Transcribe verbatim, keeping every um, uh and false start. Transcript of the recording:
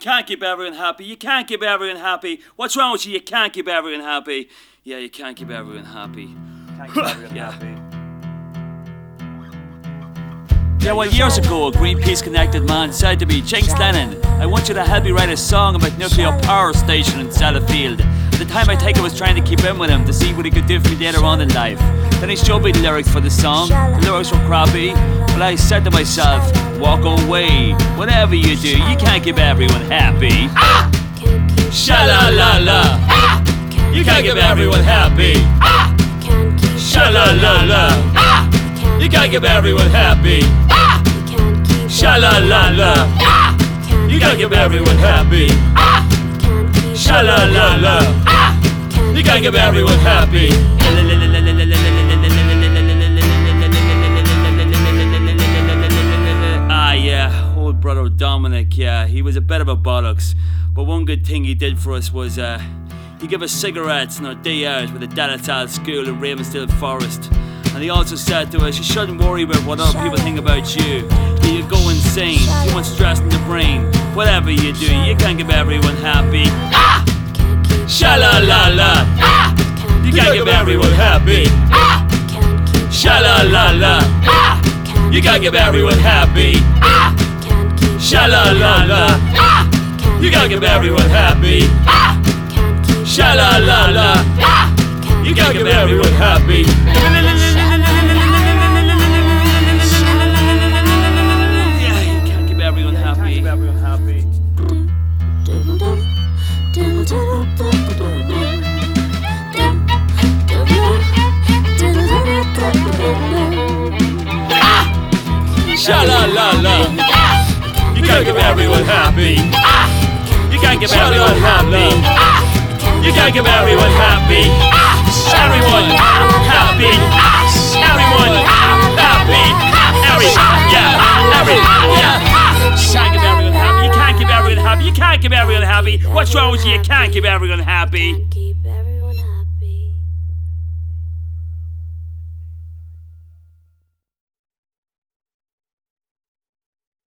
can't keep everyone happy. You can't keep everyone happy. What's wrong with you? You can't keep everyone happy. Yeah, you can't keep everyone happy. Can't keep everyone Yeah. happy. Yeah, well, years ago, a Greenpeace connected man said to me, Jinx Lennon, I want you to help me write a song about nuclear power station in Sellafield. At the time, I think I was trying to keep in with him to see what he could do for me later on in life. Then he showed me the lyrics for the song. The lyrics were crappy, but I said to myself, walk away. Whatever you do, you can't keep everyone happy. Ah! Sha-la-la-la. Ah! You can't keep everyone happy. Ah! Sha-la-la-la. Ah! You can't keep everyone happy. Ah! Sha-la-la-la. Ah! You can't keep everyone happy. Ah! Sha-la-la-la. Ah! You can't keep everyone happy. Ah, yeah, old brother Dominic, yeah, he was a bit of a bollocks. But one good thing he did for us was, uh, he gave us cigarettes on our day out with the Dalatal School in Ravensdale Forest. And he also said to us, you shouldn't worry about what other people think about you. You go insane, too much stress in the brain. Whatever you do, you can't keep everyone happy. Ah! Sha-la-la-la. Ah! You can't keep everyone happy. Ah! Sha-la-la-la. Ah! You can't keep everyone happy. Ah! Sha-la-la-la. Ah! You can't keep everyone happy. Ah! Sha-la-la-la. Ah! You can't keep everyone happy. Yeah, you can't keep everyone happy. Keep everyone happy. Ah! Sha-la-la-la. You can't keep everyone happy. Ah! You can't keep everyone happy. Ah! You can't keep everyone happy. Ah! Everyone happy. Ah! Everyone happy. Every yeah, every yeah. Can't keep everyone happy. You can't keep everyone happy. You can't keep everyone happy. What's wrong with you? You can't keep everyone happy.